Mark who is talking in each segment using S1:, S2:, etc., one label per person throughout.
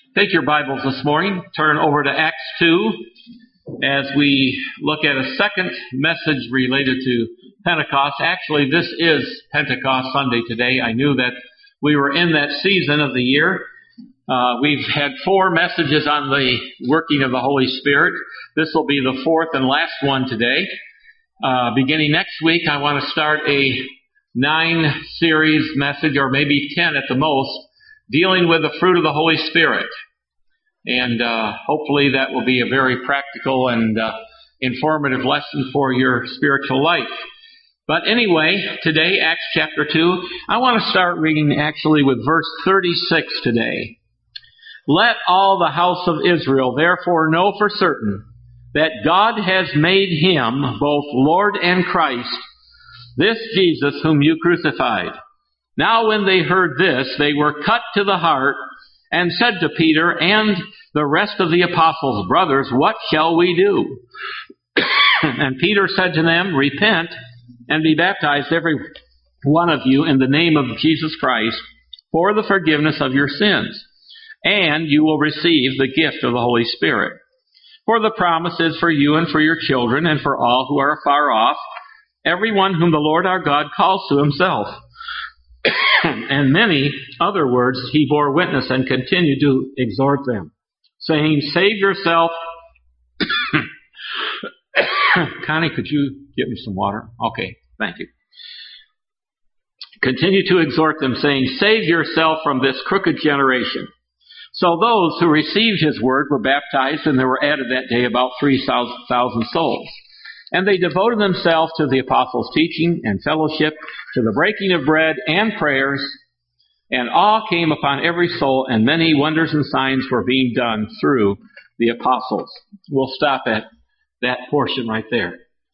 S1: Take your Bibles this morning, turn over to Acts 2 as we look at a second message related to Pentecost. Actually, this is Pentecost Sunday today. I knew that we were in that season of the year. We've had 4 messages on the working of the Holy Spirit. This will be the 4th and last one today. Beginning next week, I want to start a 9-series message, or maybe 10 at the most, dealing with the fruit of the Holy Spirit. And hopefully that will be a very practical and informative lesson for your spiritual life. But anyway, today, Acts chapter 2, I want to start reading actually with verse 36 today. Let all the house of Israel therefore know for certain that God has made him both Lord and Christ, this Jesus whom you crucified. Now when they heard this, they were cut to the heart and said to Peter and the rest of the apostles, Brothers, what shall we do? And Peter said to them, Repent and be baptized every one of you in the name of Jesus Christ for the forgiveness of your sins, and you will receive the gift of the Holy Spirit. For the promise is for you and for your children and for all who are far off, everyone whom the Lord our God calls to himself. And many other words he bore witness and continued to exhort them, saying, Save yourself. Connie, could you get me some water? Okay, thank you. Continue to exhort them, saying, Save yourself from this crooked generation. So those who received his word were baptized, and there were added that day about 3,000 souls. And they devoted themselves to the apostles' teaching and fellowship, to the breaking of bread and prayers, and awe came upon every soul, and many wonders and signs were being done through the apostles. We'll stop at that portion right there.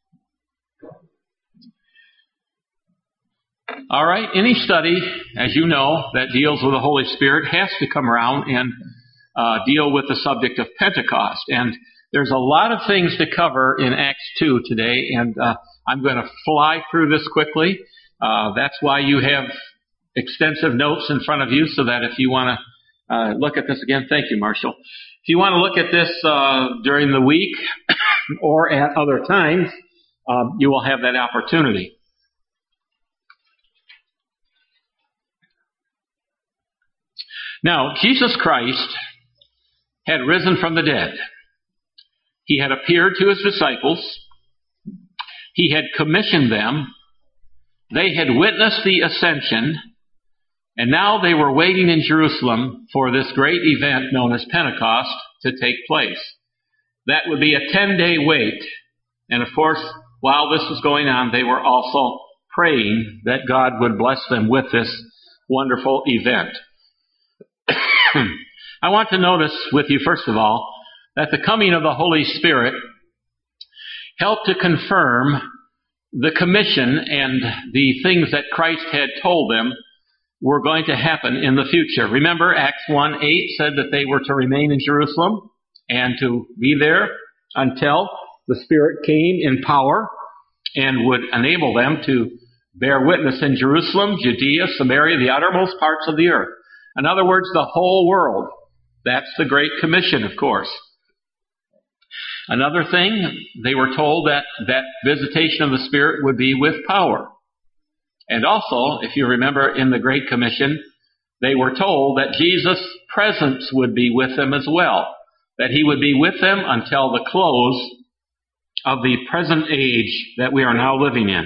S1: All right, any study, as you know, that deals with the Holy Spirit has to come around and deal with the subject of Pentecost. And there's a lot of things to cover in Acts 2 today, and I'm going to fly through this quickly. That's why you have extensive notes in front of you, so that if you want to look at this again, thank you, Marshall. If you want to look at this during the week or at other times, you will have that opportunity. Now, Jesus Christ had risen from the dead. He had appeared to his disciples. He had commissioned them. They had witnessed the ascension. And now they were waiting in Jerusalem for this great event known as Pentecost to take place. That would be a 10-day wait. And of course, while this was going on, they were also praying that God would bless them with this wonderful event. I want to notice with you, first of all, that the coming of the Holy Spirit helped to confirm the commission and the things that Christ had told them were going to happen in the future. Remember, Acts 1:8 said that they were to remain in Jerusalem and to be there until the Spirit came in power and would enable them to bear witness in Jerusalem, Judea, Samaria, the uttermost parts of the earth. In other words, the whole world. That's the Great Commission, of course. Another thing, they were told that visitation of the Spirit would be with power. And also, if you remember in the Great Commission, they were told that Jesus' presence would be with them as well. That he would be with them until the close of the present age that we are now living in.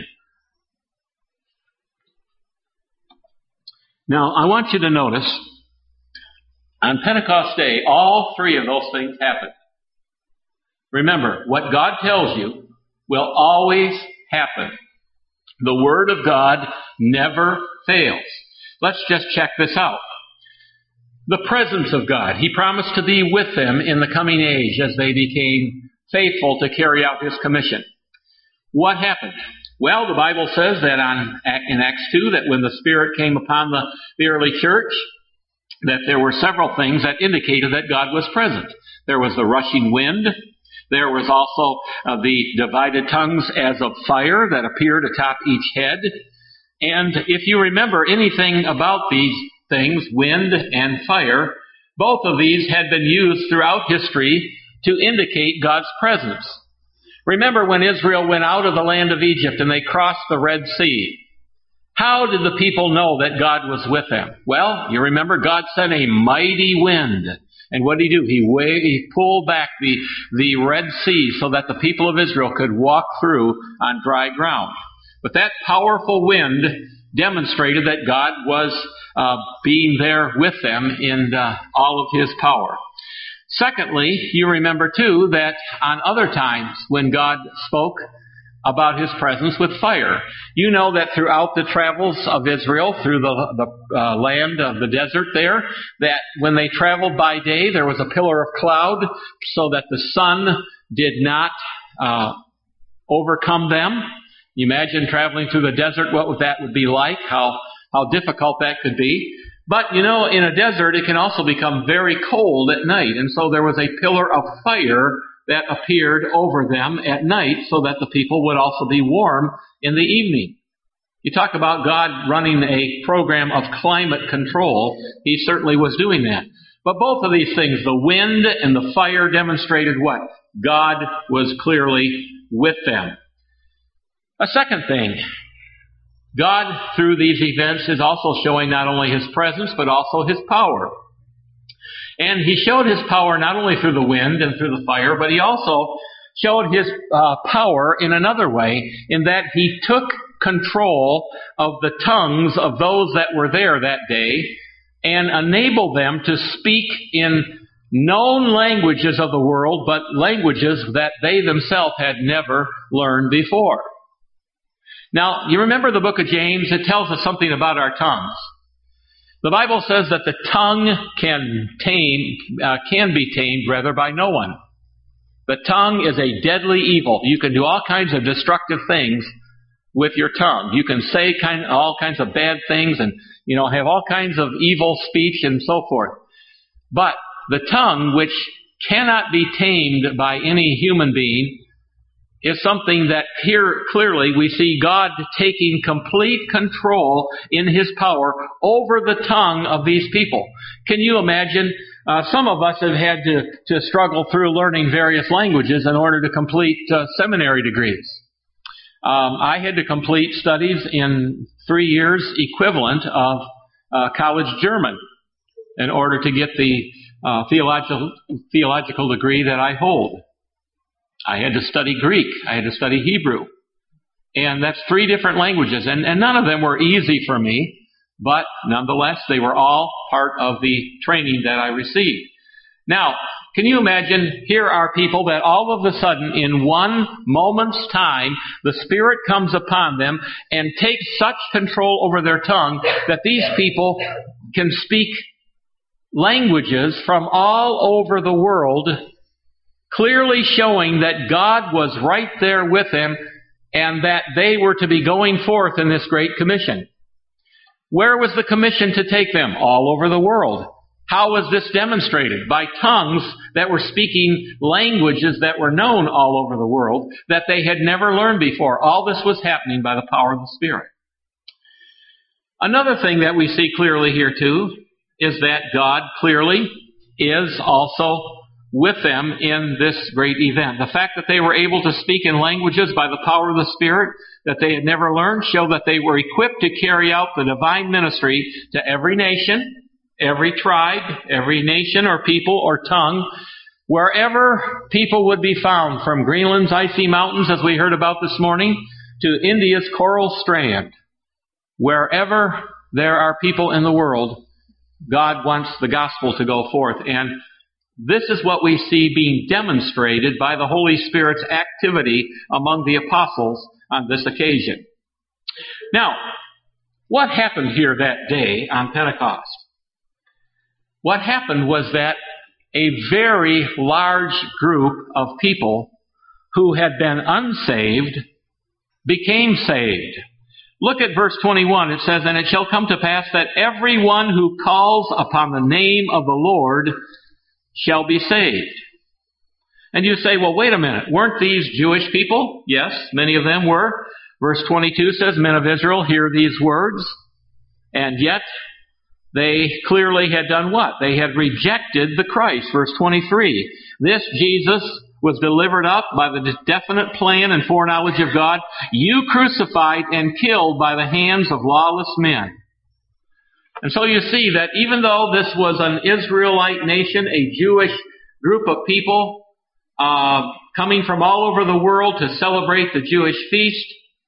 S1: Now, I want you to notice, on Pentecost Day, all 3 of those things happened. Remember, what God tells you will always happen. The Word of God never fails. Let's just check this out. The presence of God. He promised to be with them in the coming age as they became faithful to carry out His commission. What happened? Well, the Bible says that in Acts 2 that when the Spirit came upon the early church, that there were several things that indicated that God was present. There was the rushing wind. There was also the divided tongues as of fire that appeared atop each head. And if you remember anything about these things, wind and fire, Both of these had been used throughout history to indicate God's presence. Remember when Israel went out of the land of Egypt and they crossed the Red Sea. How did the people know that God was with them? Well, you remember God sent a mighty wind. And what did he do? He pulled back the Red Sea so that the people of Israel could walk through on dry ground. But that powerful wind demonstrated that God was being there with them in all of His power. Secondly, you remember too that on other times when God spoke about His presence with fire. You know that throughout the travels of Israel, through the land of the desert there, that when they traveled by day, there was a pillar of cloud so that the sun did not overcome them. You imagine traveling through the desert, what that would be like, how difficult that could be. But, you know, in a desert, it can also become very cold at night. And so there was a pillar of fire that appeared over them at night so that the people would also be warm in the evening. You talk about God running a program of climate control. He certainly was doing that. But both of these things, the wind and the fire, demonstrated what? God was clearly with them. A second thing, God, through these events, is also showing not only His presence, but also His power. And He showed His power not only through the wind and through the fire, but He also showed His power in another way, in that He took control of the tongues of those that were there that day and enabled them to speak in known languages of the world, but languages that they themselves had never learned before. Now, you remember the book of James? It tells us something about our tongues. The Bible says that the tongue can be tamed by no one. The tongue is a deadly evil. You can do all kinds of destructive things with your tongue. You can say all kinds of bad things and, have all kinds of evil speech and so forth. But the tongue, which cannot be tamed by any human being, is something that here clearly we see God taking complete control in His power over the tongue of these people. Can you imagine? Some of us have had to struggle through learning various languages in order to complete seminary degrees. I had to complete studies in 3 years equivalent of college German in order to get the theological degree that I hold. I had to study Greek. I had to study Hebrew. And that's 3 different languages. And none of them were easy for me, but nonetheless, they were all part of the training that I received. Now, can you imagine, here are people that all of a sudden, in one moment's time, the Spirit comes upon them and takes such control over their tongue that these people can speak languages from all over the world, clearly showing that God was right there with them and that they were to be going forth in this great commission. Where was the commission to take them? All over the world. How was this demonstrated? By tongues that were speaking languages that were known all over the world that they had never learned before. All this was happening by the power of the Spirit. Another thing that we see clearly here too is that God clearly is also with them in this great event. The fact that they were able to speak in languages by the power of the Spirit that they had never learned show that they were equipped to carry out the divine ministry to every nation, every tribe, every nation or people or tongue, wherever people would be found, from Greenland's icy mountains, as we heard about this morning, to India's coral strand. Wherever there are people in the world, God wants the gospel to go forth. And this is what we see being demonstrated by the Holy Spirit's activity among the apostles on this occasion. Now, what happened here that day on Pentecost? What happened was that a very large group of people who had been unsaved became saved. Look at verse 21. It says, "And it shall come to pass that everyone who calls upon the name of the Lord shall be saved." And you say, well, wait a minute. Weren't these Jewish people? Yes, many of them were. Verse 22 says, "Men of Israel, hear these words. And yet They clearly had done what? They had rejected the Christ. Verse 23. This Jesus was delivered up by the definite plan and foreknowledge of God. You crucified and killed by the hands of lawless men. And so you see that even though this was an Israelite nation, a Jewish group of people coming from all over the world to celebrate the Jewish feast,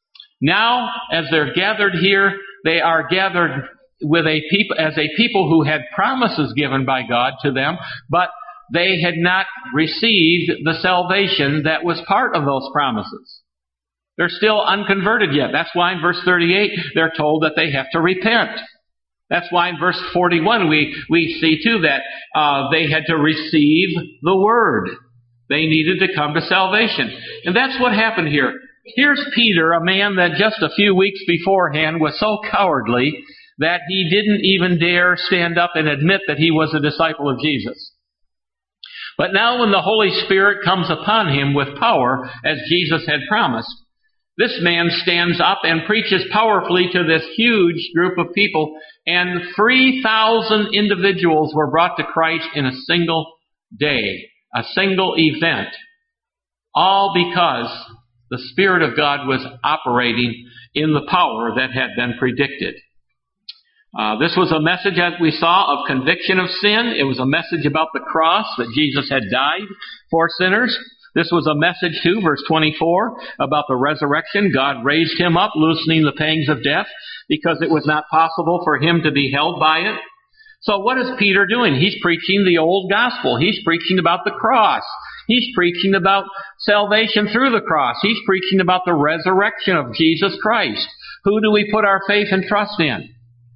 S1: now as they're gathered here, they are gathered with as a people who had promises given by God to them, but they had not received the salvation that was part of those promises. They're still unconverted yet. That's why in verse 38 they're told that they have to repent. That's why in verse 41 we see too that they had to receive the Word. They needed to come to salvation. And that's what happened here. Here's Peter, a man that just a few weeks beforehand was so cowardly that he didn't even dare stand up and admit that he was a disciple of Jesus. But now when the Holy Spirit comes upon him with power, as Jesus had promised, this man stands up and preaches powerfully to this huge group of people, and 3,000 individuals were brought to Christ in a single day, a single event, all because the Spirit of God was operating in the power that had been predicted. This was a message, as we saw, of conviction of sin. It was a message about the cross, that Jesus had died for sinners. This was a message too, verse 24, about the resurrection. God raised him up, loosening the pangs of death, because it was not possible for him to be held by it. So what is Peter doing? He's preaching the old gospel. He's preaching about the cross. He's preaching about salvation through the cross. He's preaching about the resurrection of Jesus Christ. Who do we put our faith and trust in?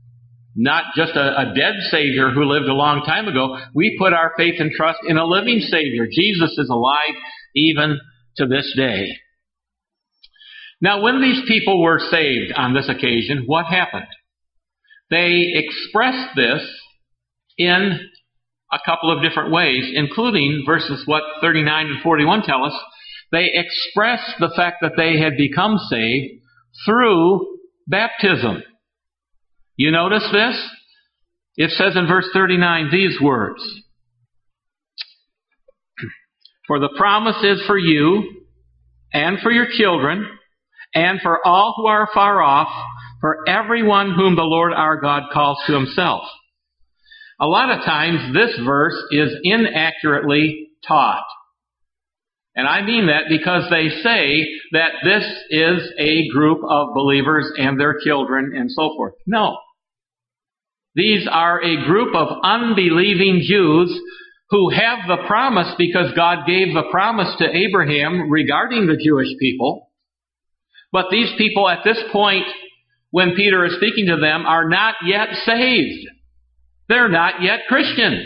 S1: Not just a dead Savior who lived a long time ago. We put our faith and trust in a living Savior. Jesus is alive even to this day. Now, when these people were saved on this occasion, what happened? They expressed this in a couple of different ways, including verses what 39 and 41 tell us. They expressed the fact that they had become saved through baptism. You notice this? It says in verse 39 these words, "For the promise is for you and for your children and for all who are far off, for everyone whom the Lord our God calls to himself." A lot of times this verse is inaccurately taught. And I mean that because they say that this is a group of believers and their children and so forth. No. These are a group of unbelieving Jews who have the promise because God gave the promise to Abraham regarding the Jewish people. But these people at this point, when Peter is speaking to them, are not yet saved. They're not yet Christians.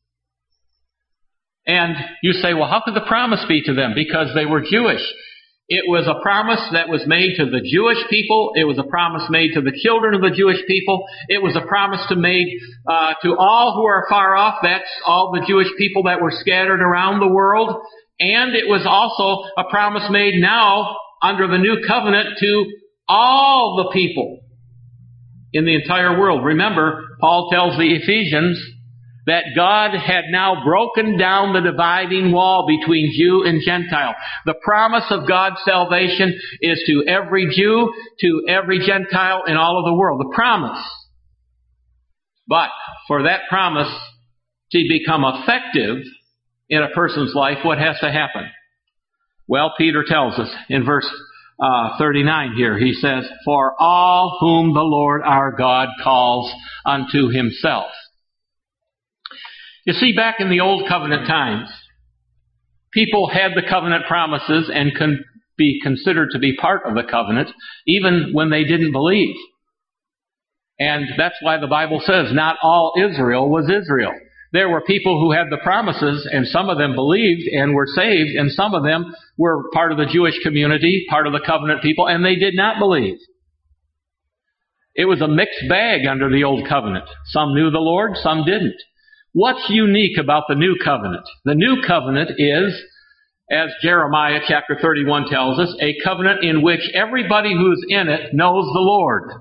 S1: And you say, well, how could the promise be to them? Because they were Jewish. It was a promise that was made to the Jewish people. It was a promise made to the children of the Jewish people. It was a promise made to all who are far off. That's all the Jewish people that were scattered around the world. And it was also a promise made now under the new covenant to all the people in the entire world. Remember, Paul tells the Ephesians that God had now broken down the dividing wall between Jew and Gentile. The promise of God's salvation is to every Jew, to every Gentile in all of the world. The promise. But for that promise to become effective in a person's life, what has to happen? Well, Peter tells us in verse 39 here, he says, "For all whom the Lord our God calls unto himself." You see, back in the Old Covenant times, people had the covenant promises and could be considered to be part of the covenant, even when they didn't believe. And that's why the Bible says not all Israel was Israel. There were people who had the promises, and some of them believed and were saved, and some of them were part of the Jewish community, part of the covenant people, and they did not believe. It was a mixed bag under the Old Covenant. Some knew the Lord, some didn't. What's unique about the New Covenant? The New Covenant is, as Jeremiah chapter 31 tells us, a covenant in which everybody who's in it knows the Lord.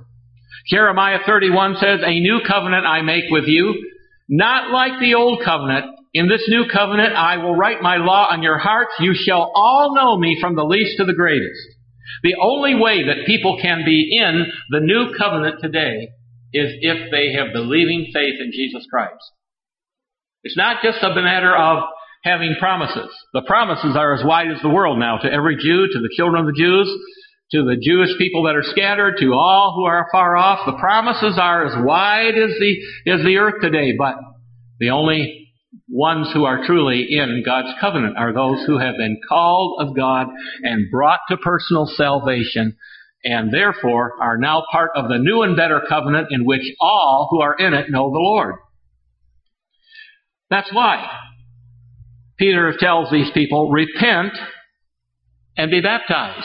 S1: Jeremiah 31 says, a new covenant I make with you, not like the old covenant. In this new covenant I will write my law on your hearts. You shall all know me from the least to the greatest. The only way that people can be in the new covenant today is if they have believing faith in Jesus Christ. It's not just a matter of having promises. The promises are as wide as the world now, to every Jew, to the children of the Jews, to the Jewish people that are scattered, to all who are far off. The promises are as wide as the earth today, but the only ones who are truly in God's covenant are those who have been called of God and brought to personal salvation, and therefore are now part of the new and better covenant in which all who are in it know the Lord. That's why Peter tells these people, repent and be baptized.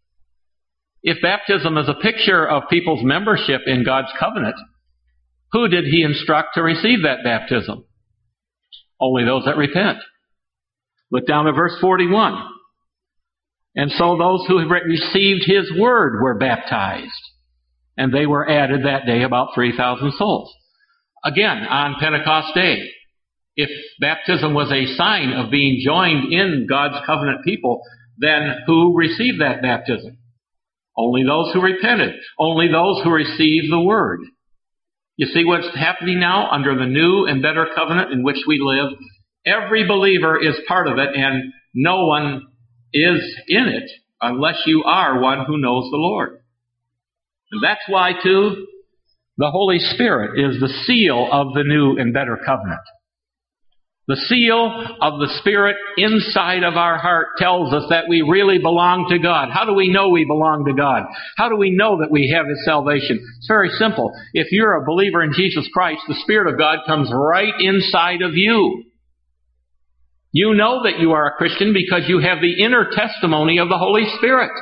S1: If baptism is a picture of people's membership in God's covenant, who did he instruct to receive that baptism? Only those that repent. Look down at verse 41. And so those who received his word were baptized, and they were added that day about 3,000 souls. Again, on Pentecost Day, if baptism was a sign of being joined in God's covenant people, then who received that baptism? Only those who repented. Only those who received the word. You see what's happening now under the new and better covenant in which we live? Every believer is part of it, and no one is in it unless you are one who knows the Lord. And that's why, too, the Holy Spirit is the seal of the new and better covenant. The seal of the Spirit inside of our heart tells us that we really belong to God. How do we know we belong to God? How do we know that we have His salvation? It's very simple. If you're a believer in Jesus Christ, the Spirit of God comes right inside of you. You know that you are a Christian because you have the inner testimony of the Holy Spirit.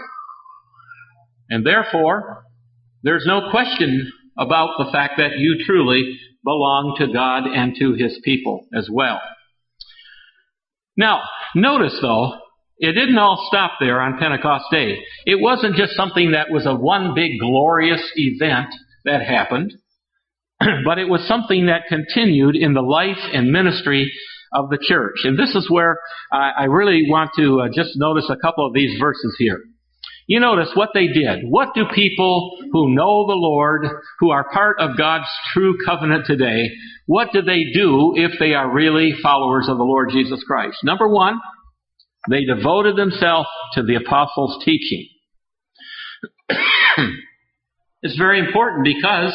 S1: And therefore, there's no question about the fact that you truly belong to God and to His people as well. Now, notice though, it didn't all stop there on Pentecost Day. It wasn't just something that was a one big glorious event that happened, but it was something that continued in the life and ministry of the church. And this is where I really want to just notice a couple of these verses here. You notice what they did. What do people who know the Lord, who are part of God's true covenant today, what do they do if they are really followers of the Lord Jesus Christ? Number one, they devoted themselves to the apostles' teaching. It's very important because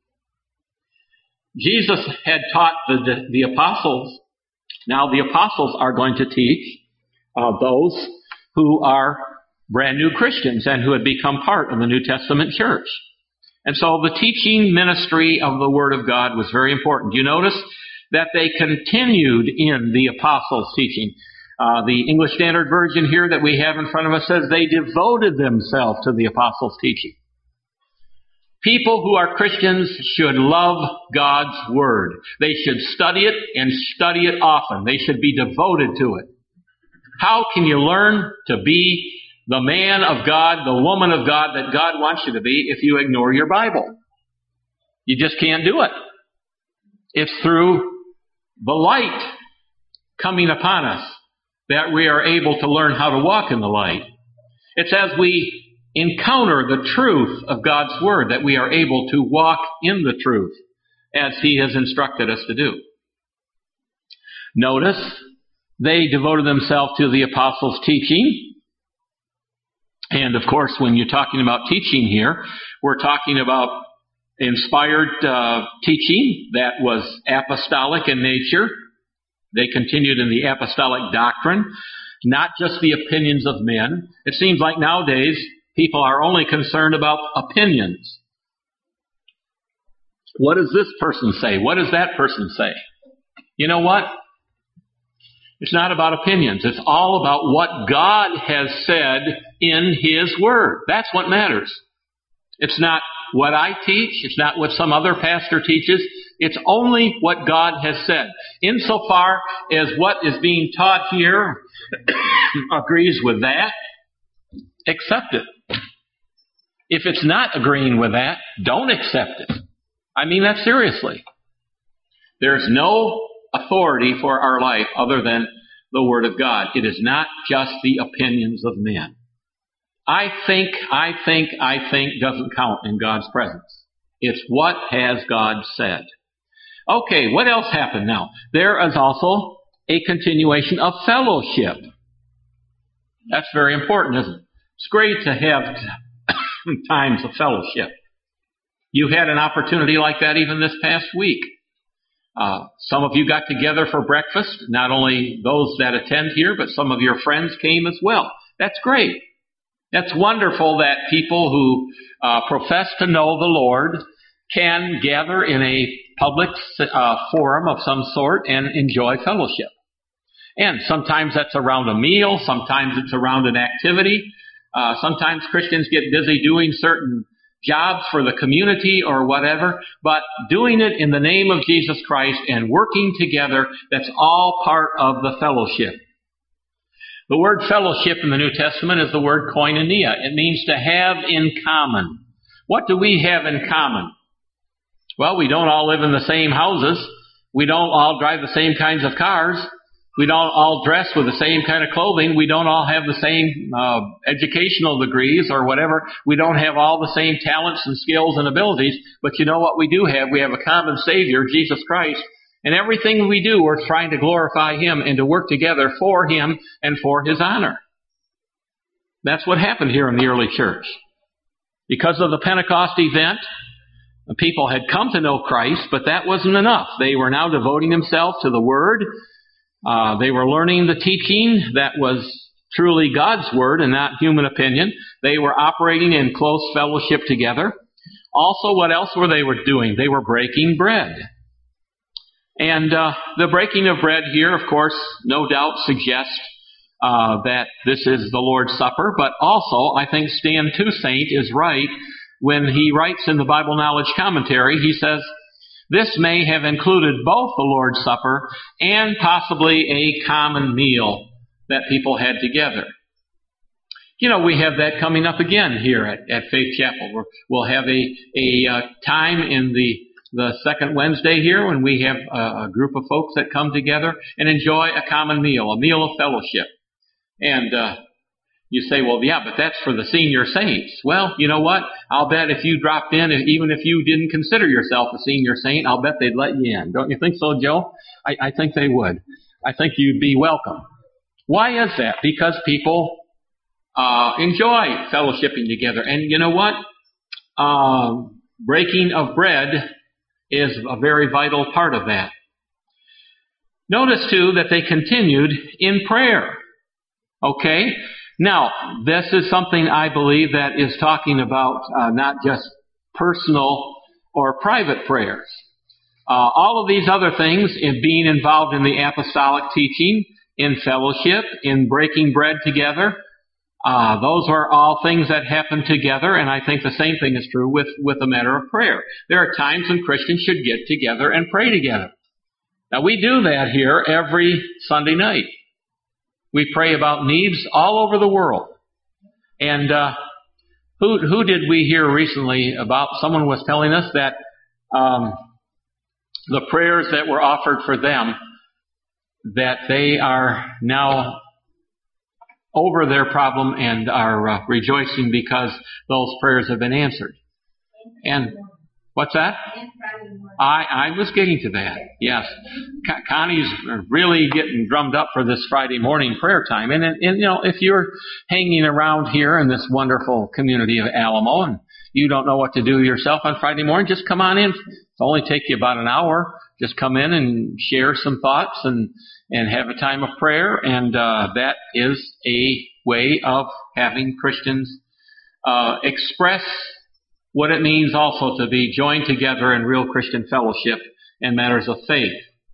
S1: Jesus had taught the apostles. Now the apostles are going to teach those who are brand new Christians and who had become part of the New Testament church. And so the teaching ministry of the Word of God was very important. You notice that they continued in the apostles' teaching. The English Standard Version here that we have in front of us says they devoted themselves to the apostles' teaching. People who are Christians should love God's Word. They should study it and study it often. They should be devoted to it. How can you learn to be the man of God, the woman of God that God wants you to be if you ignore your Bible? You just can't do it. It's through the light coming upon us that we are able to learn how to walk in the light. It's as we encounter the truth of God's Word that we are able to walk in the truth as He has instructed us to do. Notice, they devoted themselves to the apostles' teaching. And of course, when you're talking about teaching here, we're talking about inspired teaching that was apostolic in nature. They continued in the apostolic doctrine, not just the opinions of men. It seems like nowadays people are only concerned about opinions. What does this person say? What does that person say? You know what? It's not about opinions. It's all about what God has said in His Word. That's what matters. It's not what I teach. It's not what some other pastor teaches. It's only what God has said. Insofar as what is being taught here agrees with that, accept it. If it's not agreeing with that, don't accept it. I mean that seriously. There's no authority for our life other than the Word of God. It is not just the opinions of men. I think doesn't count in God's presence. It's what has God said. Okay, what else happened now? There is also a continuation of fellowship. That's very important, isn't it? It's great to have times of fellowship. You had an opportunity like that even this past week. Some of you got together for breakfast. Not only those that attend here, but some of your friends came as well. That's great. That's wonderful that people who profess to know the Lord can gather in a public forum of some sort and enjoy fellowship. And sometimes that's around a meal. Sometimes it's around an activity. Sometimes Christians get busy doing certain jobs for the community or whatever, but doing it in the name of Jesus Christ and working together, that's all part of the fellowship. The word fellowship in the New Testament is the word koinonia. It means to have in common. What do we have in common? Well, we don't all live in the same houses. We don't all drive the same kinds of cars. We don't all dress with the same kind of clothing. We don't all have the same educational degrees or whatever. We don't have all the same talents and skills and abilities. But you know what we do have? We have a common Savior, Jesus Christ. And everything we do, we're trying to glorify Him and to work together for Him and for His honor. That's what happened here in the early church. Because of the Pentecost event, the people had come to know Christ, but that wasn't enough. They were now devoting themselves to the Word. They were learning the teaching that was truly God's Word and not human opinion. They were operating in close fellowship together. Also, what else were they doing? They were breaking bread. And the breaking of bread here, of course, no doubt suggests that this is the Lord's Supper. But also, I think Stan Toussaint is right when he writes in the Bible Knowledge Commentary. He says, this may have included both the Lord's Supper and possibly a common meal that people had together. You know, we have that coming up again here at Faith Chapel. We'll have a time in the second Wednesday here when we have a group of folks that come together and enjoy a common meal, a meal of fellowship. And you say, well, yeah, but that's for the senior saints. Well, you know what? I'll bet if you dropped in, even if you didn't consider yourself a senior saint, I'll bet they'd let you in. Don't you think so, Joe? I think they would. I think you'd be welcome. Why is that? Because people enjoy fellowshipping together. And you know what? Breaking of bread is a very vital part of that. Notice, too, that they continued in prayer. Okay? Now, this is something I believe that is talking about not just personal or private prayers. All of these other things, in being involved in the apostolic teaching, in fellowship, in breaking bread together, those are all things that happen together, and I think the same thing is true with the matter of prayer. There are times when Christians should get together and pray together. Now, we do that here every Sunday night. We pray about needs all over the world. And who did we hear recently about? Someone was telling us that the prayers that were offered for them, that they are now over their problem and are rejoicing because those prayers have been answered. And what's that? I was getting to that. Yes. Connie's really getting drummed up for this Friday morning prayer time. And you know, if you're hanging around here in this wonderful community of Alamo and you don't know what to do yourself on Friday morning, just come on in. It'll only take you about an hour. Just come in and share some thoughts and have a time of prayer. And that is a way of having Christians express what it means also to be joined together in real Christian fellowship in matters of faith.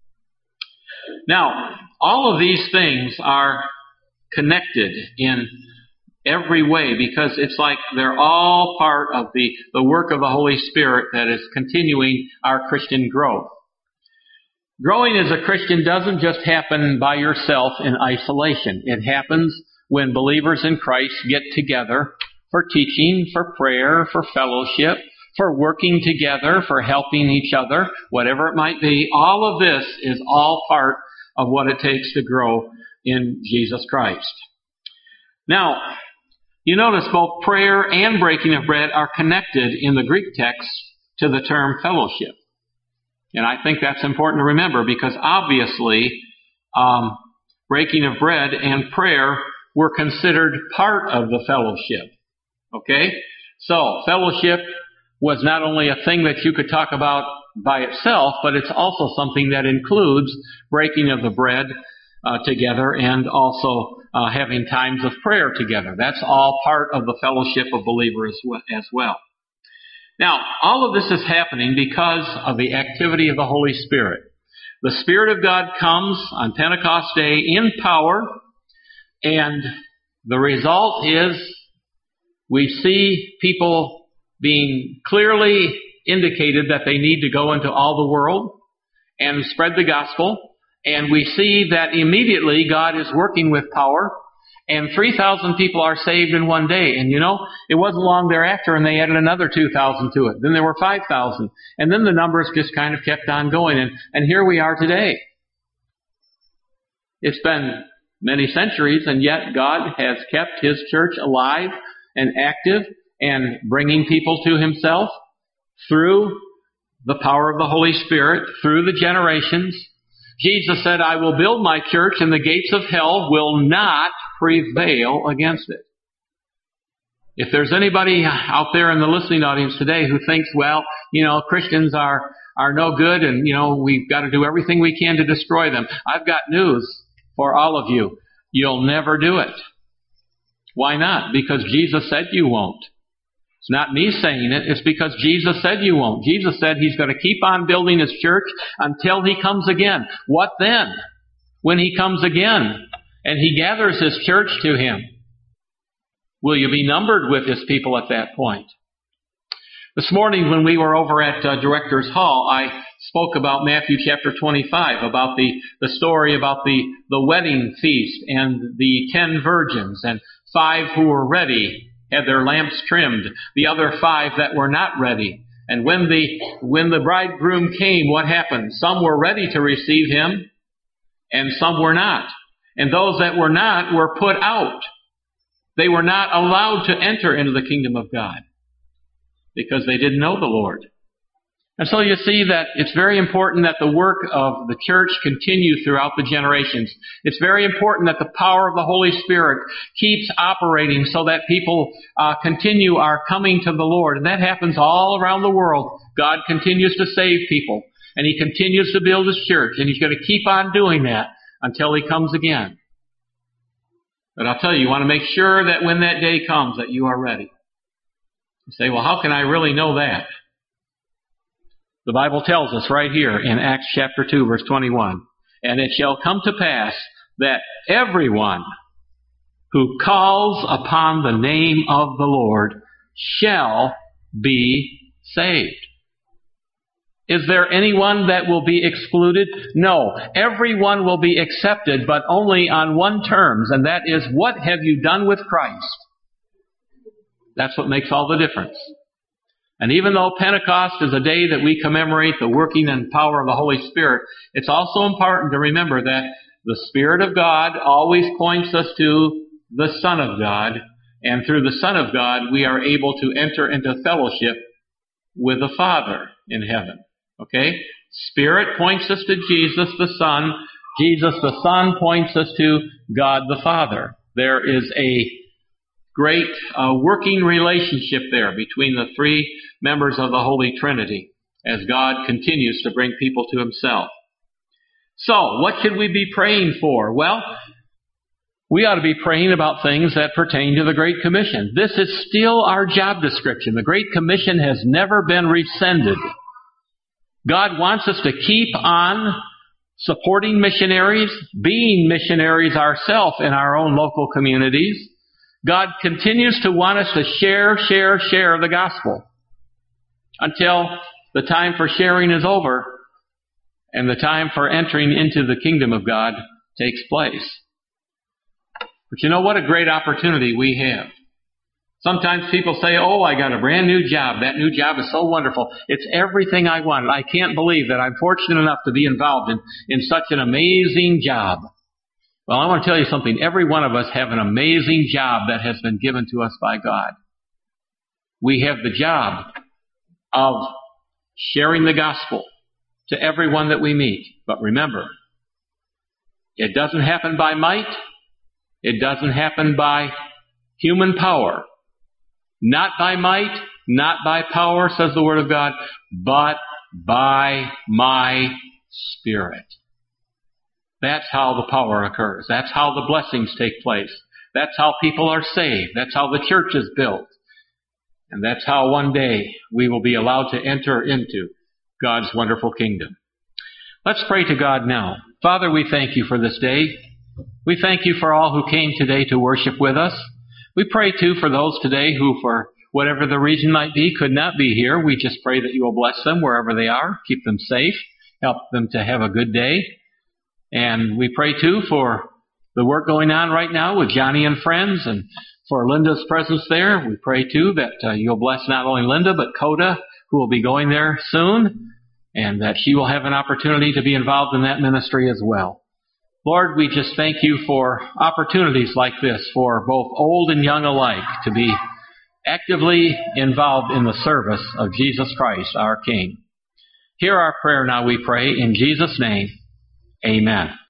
S1: Now, all of these things are connected in every way because it's like they're all part of the work of the Holy Spirit that is continuing our Christian growth. Growing as a Christian doesn't just happen by yourself in isolation. It happens when believers in Christ get together for teaching, for prayer, for fellowship, for working together, for helping each other, whatever it might be. All of this is all part of what it takes to grow in Jesus Christ. Now, you notice both prayer and breaking of bread are connected in the Greek text to the term fellowship. And I think that's important to remember because obviously breaking of bread and prayer were considered part of the fellowship. Okay? So, fellowship was not only a thing that you could talk about by itself, but it's also something that includes breaking of the bread together and also having times of prayer together. That's all part of the fellowship of believers as well. Now, all of this is happening because of the activity of the Holy Spirit. The Spirit of God comes on Pentecost Day in power, and the result is we see people being clearly indicated that they need to go into all the world and spread the gospel. And we see that immediately God is working with power, and 3,000 people are saved in one day. And you know, it wasn't long thereafter, and they added another 2,000 to it. Then there were 5,000. And then the numbers just kind of kept on going. And here we are today. It's been many centuries, and yet God has kept His church alive and active and bringing people to Himself through the power of the Holy Spirit, through the generations. Jesus said, I will build my church and the gates of hell will not prevail against it. If there's anybody out there in the listening audience today who thinks, well, you know, Christians are no good and, you know, we've got to do everything we can to destroy them, I've got news for all of you. You'll never do it. Why not? Because Jesus said you won't. It's not me saying it. It's because Jesus said you won't. Jesus said He's going to keep on building His church until He comes again. What then? When He comes again and He gathers His church to Him, will you be numbered with His people at that point? This morning when we were over at Director's Hall, I spoke about Matthew chapter 25, about the story about the wedding feast and the 10 virgins and 5 who were ready had their lamps trimmed, the other 5 that were not ready. And when the bridegroom came, what happened? Some were ready to receive Him, and some were not. And those that were not were put out. They were not allowed to enter into the kingdom of God because they didn't know the Lord. And so you see that it's very important that the work of the church continue throughout the generations. It's very important that the power of the Holy Spirit keeps operating so that people continue our coming to the Lord. And that happens all around the world. God continues to save people. And He continues to build His church. And He's going to keep on doing that until He comes again. But I'll tell you, you want to make sure that when that day comes that you are ready. You say, well, how can I really know that? The Bible tells us right here in Acts chapter 2, verse 21, and it shall come to pass that everyone who calls upon the name of the Lord shall be saved. Is there anyone that will be excluded? No. Everyone will be accepted, but only on one terms, and that is, what have you done with Christ? That's what makes all the difference. And even though Pentecost is a day that we commemorate the working and power of the Holy Spirit, it's also important to remember that the Spirit of God always points us to the Son of God, and through the Son of God we are able to enter into fellowship with the Father in heaven. Okay? Spirit points us to Jesus the Son. Jesus the Son points us to God the Father. There is a great working relationship there between the 3 members of the Holy Trinity as God continues to bring people to Himself. So, what should we be praying for? Well, we ought to be praying about things that pertain to the Great Commission. This is still our job description. The Great Commission has never been rescinded. God wants us to keep on supporting missionaries, being missionaries ourselves in our own local communities. God continues to want us to share the gospel until the time for sharing is over and the time for entering into the kingdom of God takes place. But you know what a great opportunity we have. Sometimes people say, oh, I got a brand new job. That new job is so wonderful. It's everything I wanted. I can't believe that I'm fortunate enough to be involved in such an amazing job. Well, I want to tell you something. Every one of us have an amazing job that has been given to us by God. We have the job of sharing the gospel to everyone that we meet. But remember, it doesn't happen by might. It doesn't happen by human power. Not by might, not by power, says the Word of God, but by my Spirit. That's how the power occurs. That's how the blessings take place. That's how people are saved. That's how the church is built. And that's how one day we will be allowed to enter into God's wonderful kingdom. Let's pray to God now. Father, we thank you for this day. We thank you for all who came today to worship with us. We pray, too, for those today who, for whatever the reason might be, could not be here. We just pray that you will bless them wherever they are, keep them safe, help them to have a good day. And we pray, too, for the work going on right now with Johnny and friends and for Linda's presence there. We pray, too, that you'll bless not only Linda, but Coda, who will be going there soon, and that she will have an opportunity to be involved in that ministry as well. Lord, we just thank you for opportunities like this for both old and young alike to be actively involved in the service of Jesus Christ, our King. Hear our prayer now, we pray, in Jesus' name. Amen.